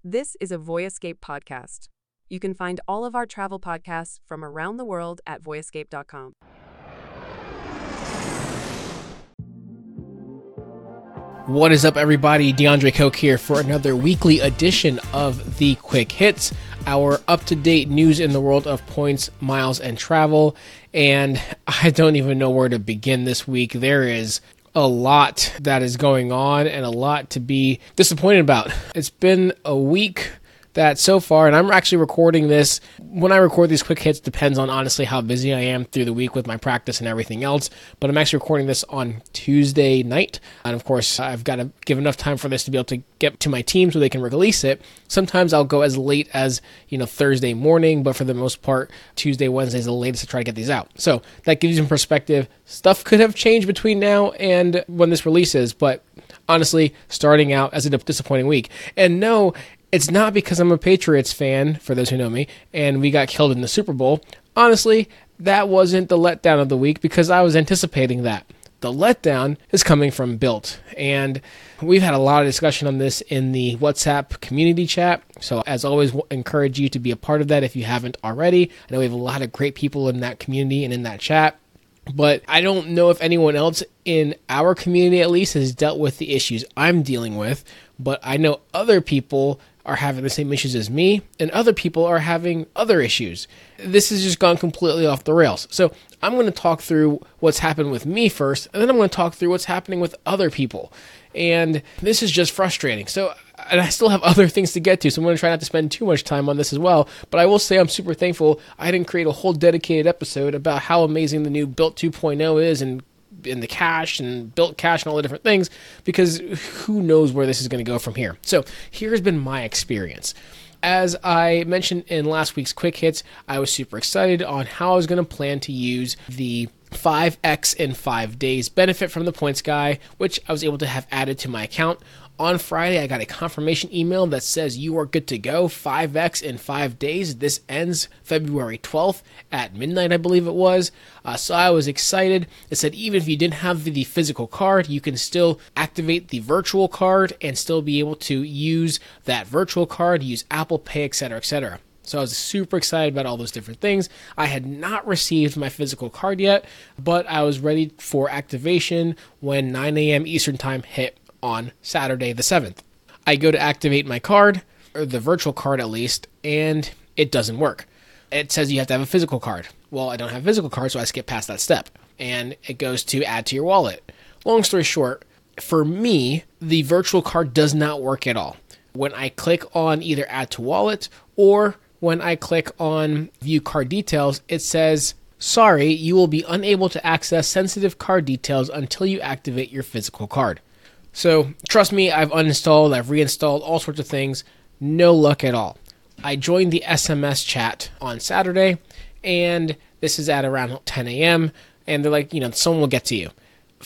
This is a Voyescape podcast. You can find all of our travel podcasts from around the world at voyescape.com. What is up, everybody? DeAndre Koch here for another weekly edition of The Quick Hits, our up-to-date news in the world of points, miles, and travel. And I don't even know where to begin this week. There is a lot that is going on and a lot to be disappointed about. It's been a week that so far, and I'm actually recording this, when I record these quick hits depends on honestly how busy I am through the week with my practice and everything else, but I'm actually recording this on Tuesday night, and of course I've got to give enough time for this to be able to get to my team so they can release it. Sometimes I'll go as late as Thursday morning, but for the most part Tuesday, Wednesday is the latest to try to get these out. So that gives you some perspective. Stuff could have changed between now and when this releases, but honestly, starting out as a disappointing week. And no, it's not because I'm a Patriots fan, for those who know me, and we got killed in the Super Bowl. Honestly, that wasn't the letdown of the week because I was anticipating that. The letdown is coming from Built, and we've had a lot of discussion on this in the WhatsApp community chat, so as always, we'll encourage you to be a part of that if you haven't already. I know we have a lot of great people in that community and in that chat, but I don't know if anyone else in our community at least has dealt with the issues I'm dealing with, but I know other people are having the same issues as me, and other people are having other issues. This has just gone completely off the rails. So I'm going to talk through what's happened with me first, and then I'm going to talk through what's happening with other people. And this is just frustrating. And I still have other things to get to, so I'm going to try not to spend too much time on this as well. But I will say I'm super thankful I didn't create a whole dedicated episode about how amazing the new Built 2.0 is and in the cache and Built Cache and all the different things, because who knows where this is going to go from here. So here's been my experience. As I mentioned in last week's Quick Hits, I was super excited on how I was going to plan to use the 5x in 5 days benefit from the Points Guy, which I was able to have added to my account. On Friday, I got a confirmation email that says you are good to go, 5x in 5 days. This ends February 12th at midnight, I believe it was. So I was excited. It said even if you didn't have the physical card, you can still activate the virtual card and still be able to use that virtual card, use Apple Pay, etc., etc. So I was super excited about all those different things. I had not received my physical card yet, but I was ready for activation when 9 a.m. Eastern Time hit on Saturday the 7th. I go to activate my card, or the virtual card at least, and it doesn't work. It says you have to have a physical card. Well, I don't have a physical card, so I skip past that step. And it goes to add to your wallet. Long story short, for me, the virtual card does not work at all. When I click on either add to wallet or when I click on view card details, it says, sorry, you will be unable to access sensitive card details until you activate your physical card. So trust me, I've uninstalled, I've reinstalled all sorts of things. No luck at all. I joined the SMS chat on Saturday, and this is at around 10 a.m., and they're like, someone will get to you.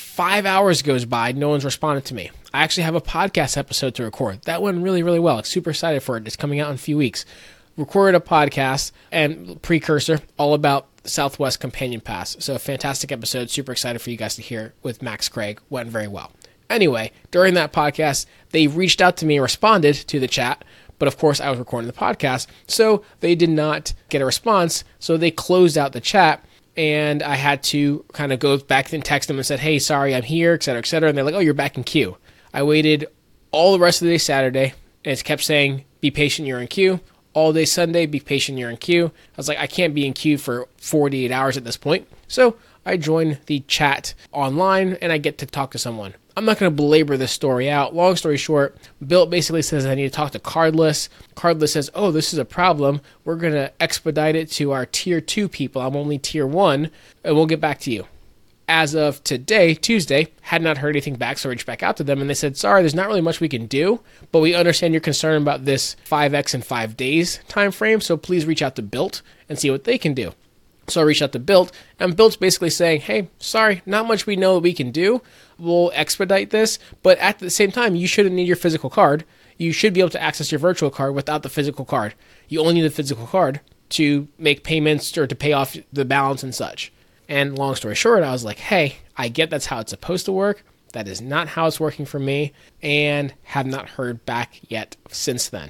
5 hours goes by, no one's responded to me. I actually have a podcast episode to record. That went really, really well. I'm super excited for it. It's coming out in a few weeks. Recorded a podcast and precursor all about Southwest Companion Pass. So a fantastic episode. Super excited for you guys to hear with Max Craig. Went very well. Anyway, during that podcast, they reached out to me and responded to the chat, but of course I was recording the podcast, so they did not get a response, so they closed out the chat, and I had to kind of go back and text them and said, hey, sorry, I'm here, etc., and they're like, oh, you're back in queue. I waited all the rest of the day Saturday, and it kept saying, be patient, you're in queue. All day Sunday, be patient, you're in queue. I was like, I can't be in queue for 48 hours at this point, so I join the chat online, and I get to talk to someone. I'm not going to belabor this story out. Long story short, Built basically says I need to talk to Cardless. Cardless says, oh, this is a problem. We're going to expedite it to our Tier 2 people. I'm only Tier 1, and we'll get back to you. As of today, Tuesday, had not heard anything back, so I reached back out to them, and they said, sorry, there's not really much we can do, but we understand your concern about this 5x in 5 days time frame, so please reach out to Built and see what they can do. So I reached out to Built, and Built's basically saying, hey, sorry, not much we know we can do. We'll expedite this, but at the same time, you shouldn't need your physical card. You should be able to access your virtual card without the physical card. You only need the physical card to make payments or to pay off the balance and such. And long story short, I was like, hey, I get that's how it's supposed to work. That is not how it's working for me, and have not heard back yet since then.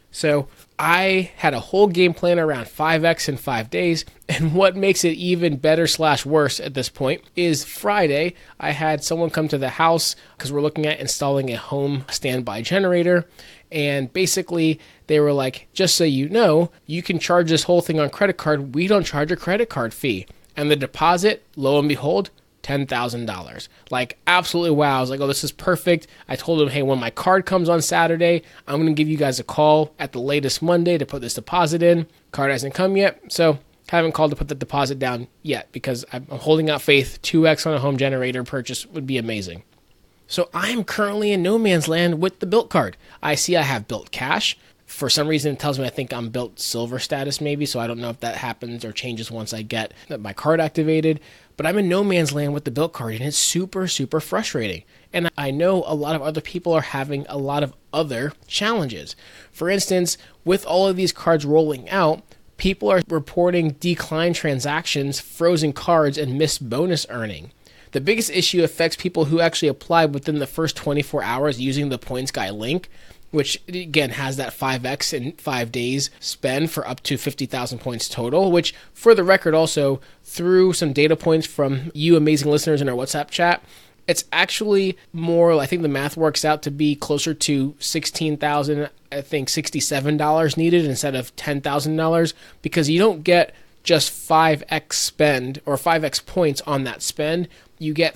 So I had a whole game plan around 5x in 5 days. And what makes it even better / worse at this point is Friday, I had someone come to the house because we're looking at installing a home standby generator. And basically they were like, just so you know, you can charge this whole thing on credit card. We don't charge a credit card fee. And the deposit, lo and behold, $10,000. Like, absolutely wow. I was like, oh, this is perfect. I told him, hey, when my card comes on Saturday, I'm going to give you guys a call at the latest Monday to put this deposit in. Card hasn't come yet, so haven't called to put the deposit down yet because I'm holding out faith. 2x on a home generator purchase would be amazing. So I am currently in no man's land with the Bilt card. I see I have Bilt Cash. For some reason, it tells me I think I'm Bilt Silver status maybe, so I don't know if that happens or changes once I get my card activated. But I'm in no man's land with the Bilt card, and it's super, super frustrating. And I know a lot of other people are having a lot of other challenges. For instance, with all of these cards rolling out, people are reporting declined transactions, frozen cards, and missed bonus earning. The biggest issue affects people who actually applied within the first 24 hours using the Points Guy link, which again has that 5x in 5 days spend for up to 50,000 points total, which for the record also, through some data points from you amazing listeners in our WhatsApp chat, it's actually more, I think the math works out to be closer to $16,000, I think $67 needed instead of $10,000, because you don't get just 5x spend or 5x points on that spend. You get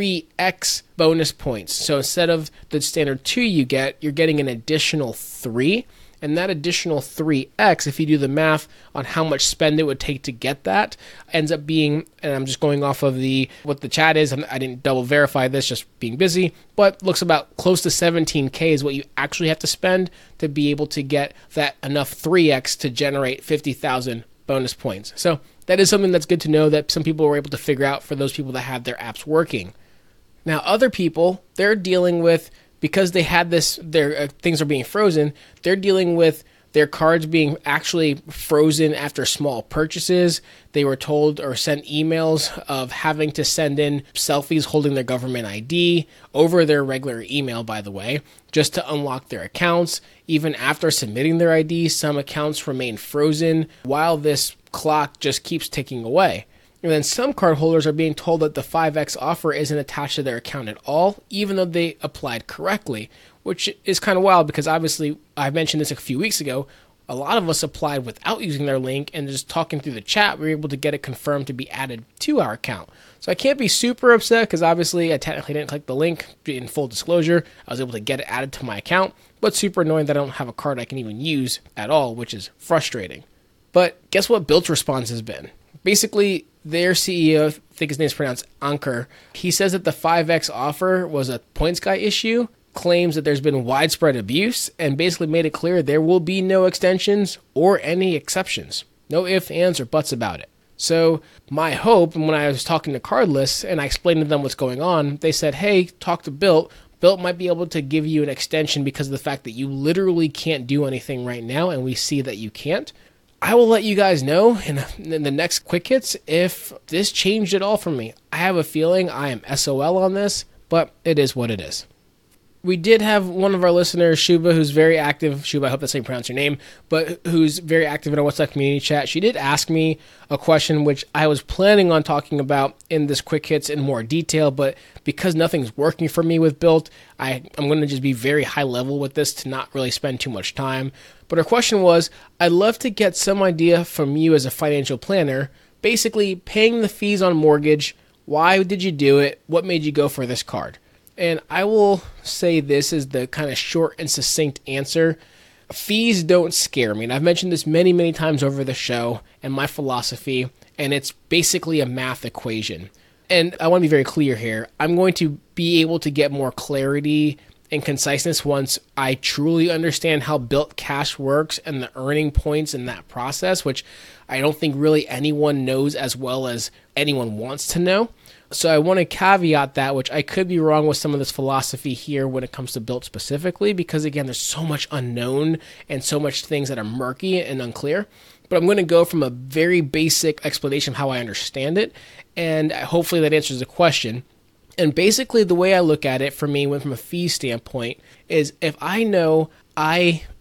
3x bonus points. So instead of the standard 2 you're getting an additional 3. And that additional 3x, if you do the math on how much spend it would take to get that, ends up being, and I'm just going off of what the chat is, I didn't double verify this, just being busy, but looks about close to 17K is what you actually have to spend to be able to get that enough 3x to generate 50,000 bonus points. So that is something that's good to know that some people were able to figure out for those people that have their apps working. Now, other people, they're dealing with, because they had this, their things are being frozen, they're dealing with their cards being actually frozen after small purchases. They were told or sent emails of having to send in selfies holding their government ID over their regular email, by the way, just to unlock their accounts. Even after submitting their ID, some accounts remain frozen while this clock just keeps ticking away. And then some card holders are being told that the 5x offer isn't attached to their account at all, even though they applied correctly, which is kind of wild because obviously I mentioned this a few weeks ago. A lot of us applied without using their link, and just talking through the chat, we were able to get it confirmed to be added to our account. So I can't be super upset because obviously I technically didn't click the link. In full disclosure, I was able to get it added to my account, but super annoying that I don't have a card I can even use at all, which is frustrating. But guess what Bilt's response has been? Basically, their CEO, I think his name is pronounced Ankur, he says that the 5x offer was a Points Guy issue, claims that there's been widespread abuse, and basically made it clear there will be no extensions or any exceptions. No ifs, ands, or buts about it. So my hope, and when I was talking to Cardless and I explained to them what's going on, they said, hey, talk to Bilt. Bilt might be able to give you an extension because of the fact that you literally can't do anything right now, and we see that you can't. I will let you guys know in the next quick hits if this changed at all for me. I have a feeling I am SOL on this, but it is what it is. We did have one of our listeners, Shuba, who's very active. Shuba, I hope that's how you pronounce your name, but who's very active in our WhatsApp community chat. She did ask me a question which I was planning on talking about in this quick hits in more detail, but because nothing's working for me with Bilt, I'm going to just be very high level with this to not really spend too much time. But her question was, I'd love to get some idea from you as a financial planner, basically paying the fees on mortgage. Why did you do it? What made you go for this card? And I will say this is the kind of short and succinct answer. Fees don't scare me. And I've mentioned this many, many times over the show and my philosophy, and it's basically a math equation. And I want to be very clear here. I'm going to be able to get more clarity and conciseness once I truly understand how Bilt Cash works and the earning points in that process, which I don't think really anyone knows as well as anyone wants to know. So I want to caveat that, which I could be wrong with some of this philosophy here when it comes to Bilt specifically, because again, there's so much unknown and so much things that are murky and unclear. But I'm going to go from a very basic explanation of how I understand it, and hopefully that answers the question. And basically the way I look at it for me, from a fee standpoint, is if I know I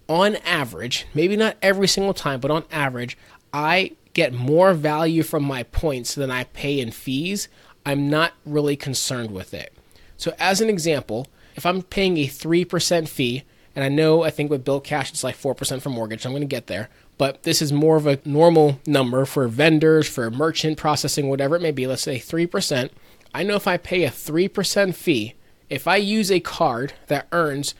on average, maybe not every single time, but on average, I get more value from my points than I pay in fees, I'm not really concerned with it. So as an example, if I'm paying a 3% fee, and I think with Bilt Cash, it's like 4% for mortgage, so I'm going to get there, but this is more of a normal number for vendors, for merchant processing, whatever it may be, let's say 3%. I know if I pay a 3% fee, if I use a card that earns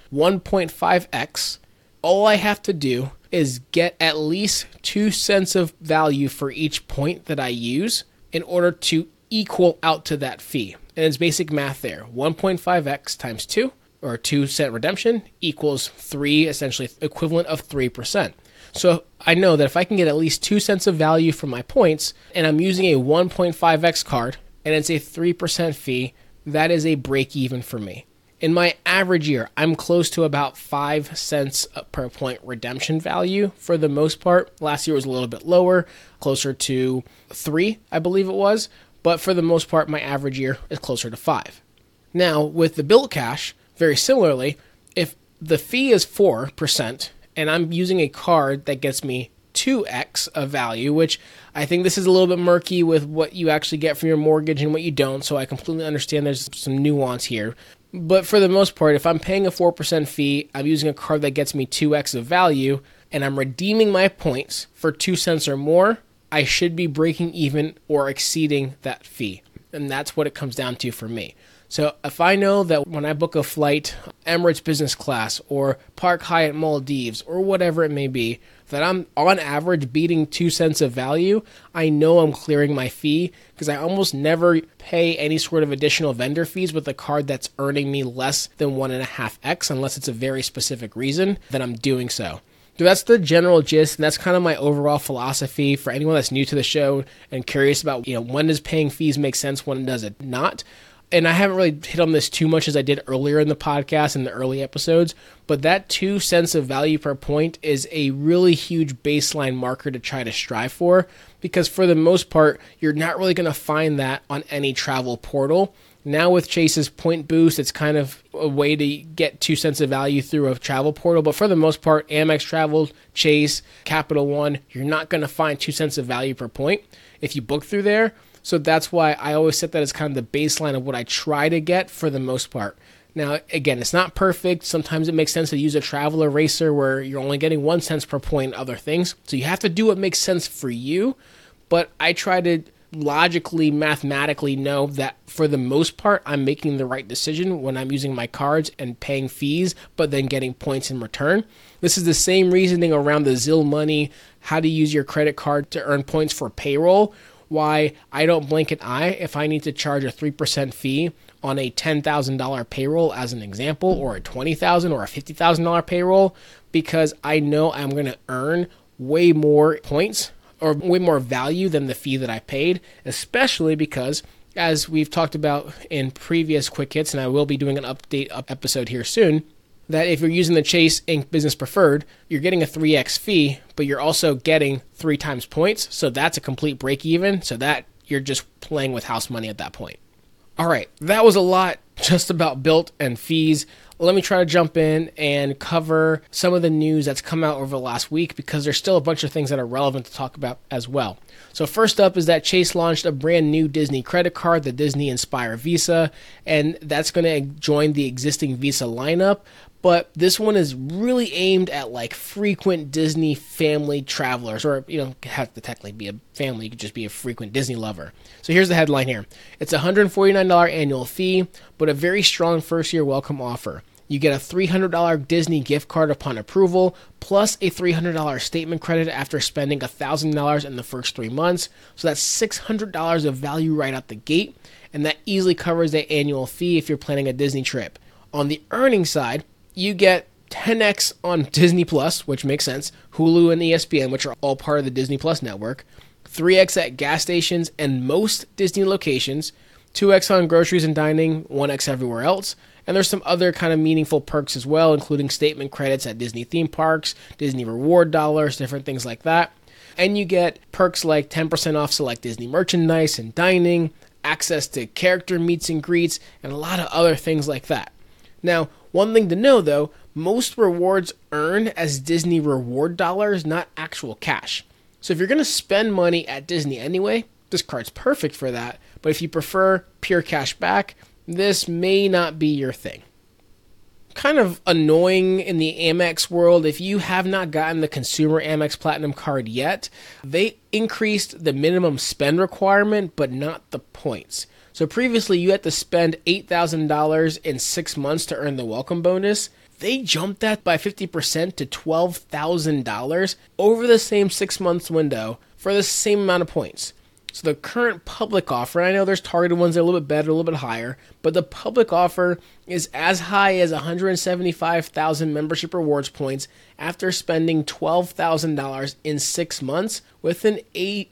1.5x, all I have to do is get at least 2 cents of value for each point that I use in order to equal out to that fee. And it's basic math there. 1.5x times 2, or 2 cent redemption, equals 3, essentially equivalent of 3%. So I know that if I can get at least 2 cents of value from my points, and I'm using a 1.5x card, and it's a 3% fee, that is a break even for me. In my average year, I'm close to about 5 cents per point redemption value for the most part. Last year was a little bit lower, closer to 3, I believe it was. But for the most part, my average year is closer to 5. Now, with the Bilt Cash, very similarly, if the fee is 4% and I'm using a card that gets me 2x of value, which I think this is a little bit murky with what you actually get from your mortgage and what you don't, so I completely understand there's some nuance here. But for the most part, if I'm paying a 4% fee, I'm using a card that gets me 2x of value, and I'm redeeming my points for 2 cents or more, I should be breaking even or exceeding that fee. And that's what it comes down to for me. So if I know that when I book a flight, Emirates business class or Park Hyatt Maldives or whatever it may be, that I'm on average beating 2 cents of value, I know I'm clearing my fee because I almost never pay any sort of additional vendor fees with a card that's earning me less than 1.5x unless it's a very specific reason that I'm doing so. So that's the general gist, and that's kind of my overall philosophy for anyone that's new to the show and curious about, when does paying fees make sense, when does it not? And I haven't really hit on this too much as I did earlier in the podcast in the early episodes, but that 2 cents of value per point is a really huge baseline marker to try to strive for, because for the most part, you're not really going to find that on any travel portal. Now with Chase's Point Boost, it's kind of a way to get 2 cents of value through a travel portal, but for the most part, Amex Travel, Chase, Capital One, you're not going to find 2 cents of value per point if you book through there. So that's why I always set that as kind of the baseline of what I try to get for the most part. Now, again, it's not perfect. Sometimes it makes sense to use a travel eraser where you're only getting 1 cent per point and other things. So you have to do what makes sense for you. But I try to logically, mathematically know that for the most part, I'm making the right decision when I'm using my cards and paying fees, but then getting points in return. This is the same reasoning around the Zelle Money, how to use your credit card to earn points for payroll. Why I don't blink an eye if I need to charge a 3% fee on a $10,000 payroll as an example, or a $20,000 or a $50,000 payroll, because I know I'm going to earn way more points or way more value than the fee that I paid, especially because, as we've talked about in previous Quick Hits, and I will be doing an update episode here soon, that if you're using the Chase Ink Business Preferred, you're getting a 3x fee, but you're also getting 3 times points. So that's a complete break even. So that you're just playing with house money at that point. All right, that was a lot just about Bilt and fees. Let me try to jump in and cover some of the news that's come out over the last week, because there's still a bunch of things that are relevant to talk about as well. So first up is that Chase launched a brand new Disney credit card, the Disney Inspire Visa, and that's going to join the existing Visa lineup. But this one is really aimed at like frequent Disney family travelers, or you don't have to technically be a family, you could just be a frequent Disney lover. So here's the headline here. It's a $149 annual fee, but a very strong first-year welcome offer. You get a $300 Disney gift card upon approval, plus a $300 statement credit after spending $1,000 in the first 3 months. So that's $600 of value right out the gate, and that easily covers the annual fee if you're planning a Disney trip. On the earnings side, you get 10x on Disney Plus, which makes sense, Hulu and ESPN, which are all part of the Disney Plus network, 3x at gas stations and most Disney locations, 2x on groceries and dining, 1x everywhere else, and there's some other kind of meaningful perks as well, including statement credits at Disney theme parks, Disney reward dollars, different things like that. And you get perks like 10% off select Disney merchandise and dining, access to character meets and greets, and a lot of other things like that. Now, one thing to know, though, most rewards earn as Disney reward dollars, not actual cash. So if you're going to spend money at Disney anyway, this card's perfect for that. But if you prefer pure cash back, this may not be your thing. Kind of annoying in the Amex world, if you have not gotten the consumer Amex Platinum card yet, they increased the minimum spend requirement, but not the points. So previously you had to spend $8,000 in 6 months to earn the welcome bonus. They jumped that by 50% to $12,000 over the same 6 months window for the same amount of points. So the current public offer, I know there's targeted ones that are a little bit better, a little bit higher, but the public offer is as high as 175,000 membership rewards points after spending $12,000 in 6 months with an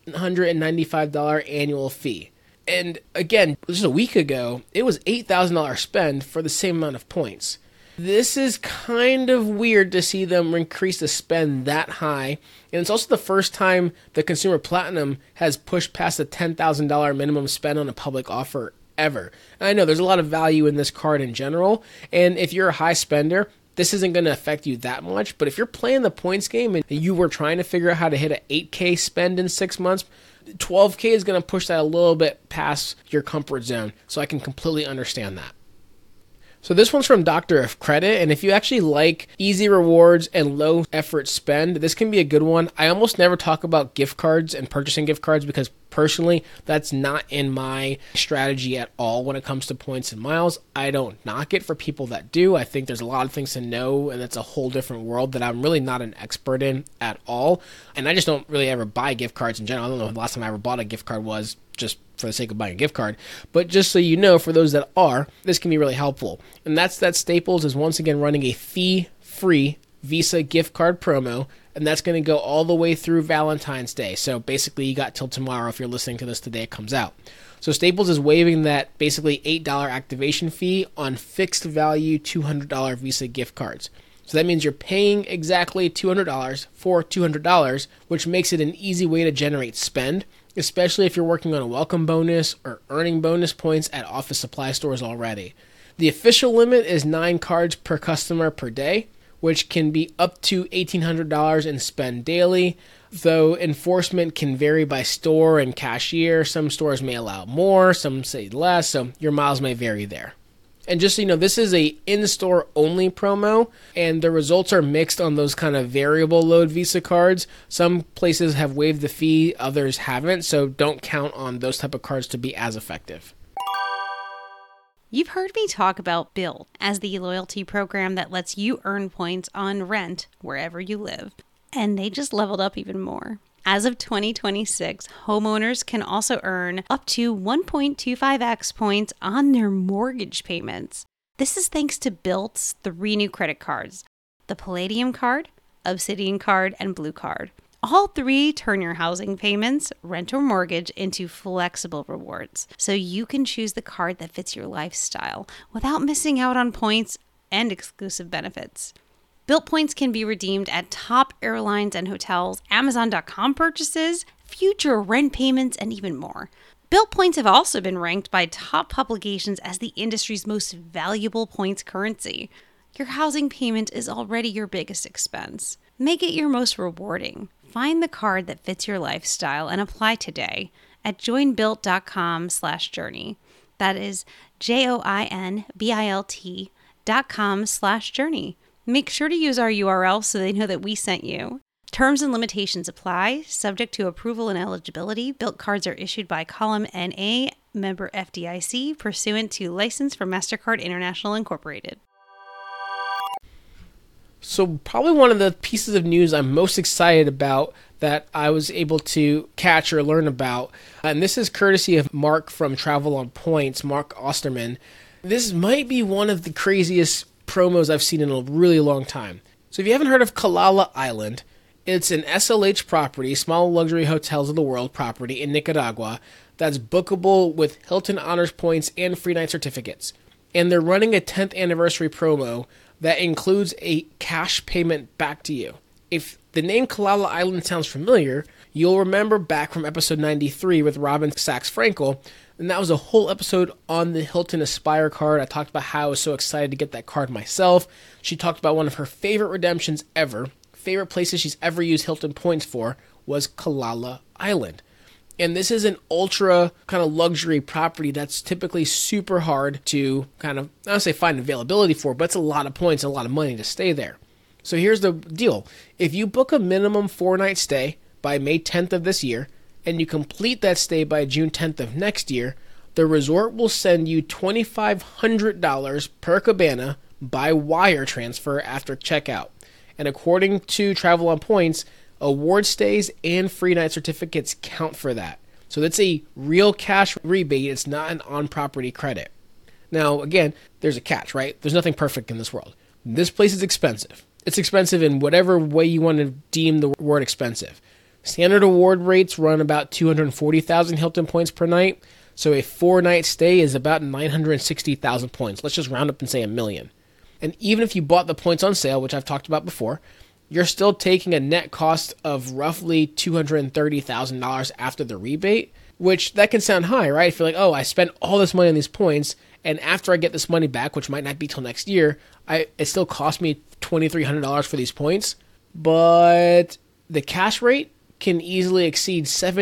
$895 annual fee. And again, just a week ago, it was $8,000 spend for the same amount of points. This is kind of weird to see them increase the spend that high. And it's also the first time the Consumer Platinum has pushed past the $10,000 minimum spend on a public offer ever. And I know there's a lot of value in this card in general. And if you're a high spender, this isn't going to affect you that much. But if you're playing the points game and you were trying to figure out how to hit an $8K spend in 6 months, $12K is going to push that a little bit past your comfort zone. So I can completely understand that. So this one's from Doctor of Credit, and if you actually like easy rewards and low effort spend, this can be a good one. I almost never talk about gift cards and purchasing gift cards because personally, that's not in my strategy at all when it comes to points and miles. I don't knock it for people that do. I think there's a lot of things to know, and it's a whole different world that I'm really not an expert in at all. And I just don't really ever buy gift cards in general. I don't know when the last time I ever bought a gift card was, just for the sake of buying a gift card. But just so you know, for those that are, this can be really helpful. And that's that Staples is once again running a fee-free Visa gift card promo, and that's going to go all the way through Valentine's Day. So basically you got till tomorrow if you're listening to this today it comes out. So Staples is waiving that basically $8 activation fee on fixed value $200 Visa gift cards. So that means you're paying exactly $200 for $200, which makes it an easy way to generate spend, especially if you're working on a welcome bonus or earning bonus points at office supply stores already. The official limit is 9 cards per customer per day, which can be up to $1,800 in spend daily, though enforcement can vary by store and cashier. Some stores may allow more, some say less, so your miles may vary there. And just so you know, this is a in-store only promo, and the results are mixed on those kind of variable load Visa cards. Some places have waived the fee, others haven't, so don't count on those type of cards to be as effective. You've heard me talk about Bill as the loyalty program that lets you earn points on rent wherever you live. And they just leveled up even more. As of 2026, homeowners can also earn up to 1.25x points on their mortgage payments. This is thanks to Bilt's 3 new credit cards, the Palladium card, Obsidian card, and Blue card. All 3 turn your housing payments, rent, or mortgage into flexible rewards, so you can choose the card that fits your lifestyle without missing out on points and exclusive benefits. Bilt points can be redeemed at top airlines and hotels, Amazon.com purchases, future rent payments, and even more. Bilt points have also been ranked by top publications as the industry's most valuable points currency. Your housing payment is already your biggest expense. Make it your most rewarding. Find the card that fits your lifestyle and apply today at joinbilt.com/journey. That is joinbilt.com/journey. Make sure to use our URL so they know that we sent you. Terms and limitations apply, subject to approval and eligibility. Bilt cards are issued by Column NA, member FDIC, pursuant to license from MasterCard International Incorporated. So probably one of the pieces of news I'm most excited about that I was able to catch or learn about, and this is courtesy of Mark from Travel on Points, Mark Osterman. This might be one of the craziest promos I've seen in a really long time. So if you haven't heard of Kalala Island, it's an SLH property, Small Luxury Hotels of the World property in Nicaragua, that's bookable with Hilton Honors points and free night certificates. And they're running a 10th anniversary promo that includes a cash payment back to you. If the name Kalala Island sounds familiar, you'll remember back from episode 93 with Robin Sachs-Frankel And that was a whole episode on the Hilton Aspire card. I talked about how I was so excited to get that card myself. She talked about one of her favorite redemptions ever, favorite places she's ever used Hilton points for, was Kalala Island. And this is an ultra kind of luxury property that's typically super hard to kind of, I don't say find availability for, but it's a lot of points and a lot of money to stay there. So here's the deal. If you book a minimum 4-night stay by May 10th of this year, and you complete that stay by June 10th of next year, the resort will send you $2,500 per cabana by wire transfer after checkout. And according to Travel on Points, award stays and free night certificates count for that. So that's a real cash rebate. It's not an on-property credit. Now, again, there's a catch, right? There's nothing perfect in this world. This place is expensive. It's expensive in whatever way you want to deem the word expensive. Standard award rates run about 240,000 Hilton points per night. So a 4-night stay is about 960,000 points. Let's just round up and say $1 million. And even if you bought the points on sale, which I've talked about before, you're still taking a net cost of roughly $230,000 after the rebate, which that can sound high, right? If you're like, oh, I spent all this money on these points, and after I get this money back, which might not be till next year, it still cost me $2,300 for these points. But the cash rate can easily exceed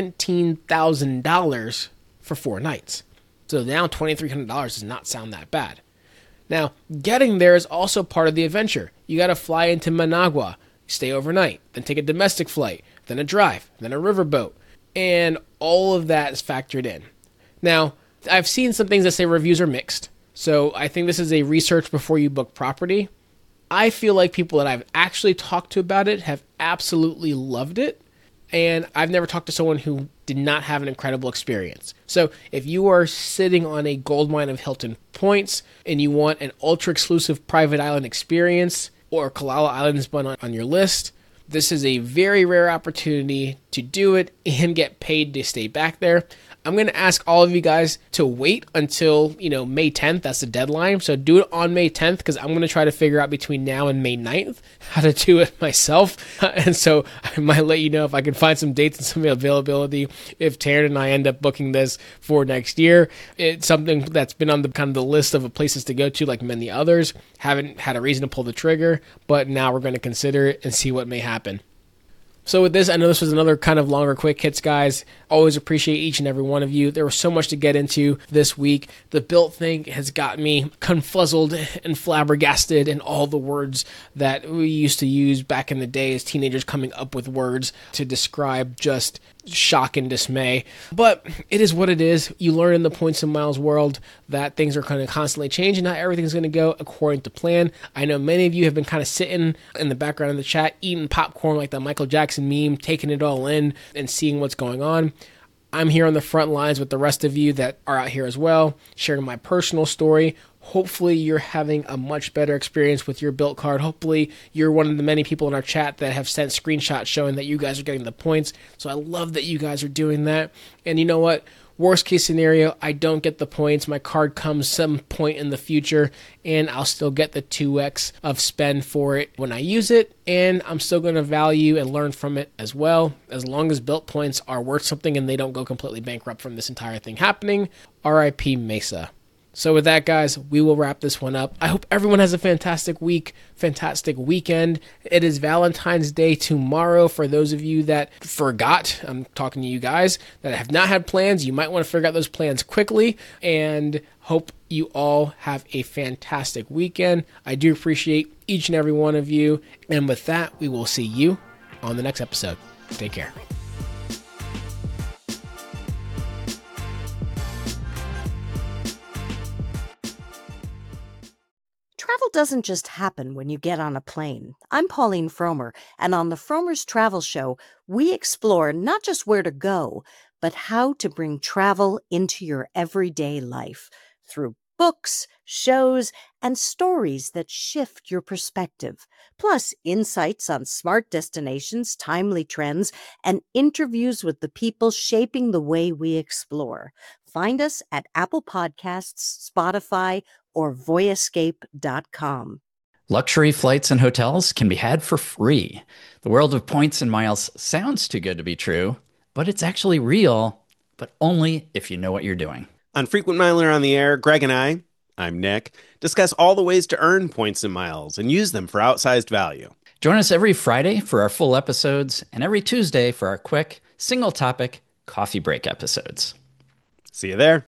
$17,000 for 4 nights. So now $2,300 does not sound that bad. Now, getting there is also part of the adventure. You got to fly into Managua, stay overnight, then take a domestic flight, then a drive, then a riverboat, and all of that is factored in. Now, I've seen some things that say reviews are mixed, so I think this is a research before you book property. I feel like people that I've actually talked to about it have absolutely loved it, and I've never talked to someone who did not have an incredible experience. So if you are sitting on a goldmine of Hilton points and you want an ultra-exclusive private island experience, or Kalala Island has been on your list, this is a very rare opportunity to do it and get paid to stay back there. I'm going to ask all of you guys to wait until, May 10th. That's the deadline. So do it on May 10th because I'm going to try to figure out between now and May 9th how to do it myself. And so I might let you know if I can find some dates and some availability if Taryn and I end up booking this for next year. It's something that's been on the kind of the list of places to go to like many others. Haven't had a reason to pull the trigger, but now we're going to consider it and see what may happen. So with this, I know this was another kind of longer quick hits, guys. Always appreciate each and every one of you. There was so much to get into this week. The Bilt thing has got me confuzzled and flabbergasted in all the words that we used to use back in the day as teenagers, coming up with words to describe just shock and dismay. But it is what it is. You learn in the Points and Miles world that things are kind of constantly changing. Not everything's going to go according to plan. I know many of you have been kind of sitting in the background of the chat, eating popcorn like the Michael Jackson meme, taking it all in and seeing what's going on. I'm here on the front lines with the rest of you that are out here as well, sharing my personal story. Hopefully you're having a much better experience with your Bilt card. Hopefully you're one of the many people in our chat that have sent screenshots showing that you guys are getting the points. So I love that you guys are doing that. And you know what? Worst case scenario, I don't get the points. My card comes some point in the future and I'll still get the 2x of spend for it when I use it. And I'm still going to value and learn from it as well. As long as Bilt points are worth something and they don't go completely bankrupt from this entire thing happening. RIP Mesa. So with that, guys, we will wrap this one up. I hope everyone has a fantastic week, fantastic weekend. It is Valentine's Day tomorrow. For those of you that forgot, I'm talking to you guys that have not had plans. You might want to figure out those plans quickly, and hope you all have a fantastic weekend. I do appreciate each and every one of you. And with that, we will see you on the next episode. Take care. Travel doesn't just happen when you get on a plane. I'm Pauline Fromer, and on the Fromer's Travel Show, we explore not just where to go, but how to bring travel into your everyday life through books, shows, and stories that shift your perspective, plus insights on smart destinations, timely trends, and interviews with the people shaping the way we explore. Find us at Apple Podcasts, Spotify, or voyescape.com. Luxury flights and hotels can be had for free. The world of Points and Miles sounds too good to be true, but it's actually real, but only if you know what you're doing. On Frequent Miler on the Air, Greg and I'm Nick, discuss all the ways to earn points and miles and use them for outsized value. Join us every Friday for our full episodes and every Tuesday for our quick, single-topic coffee break episodes. See you there.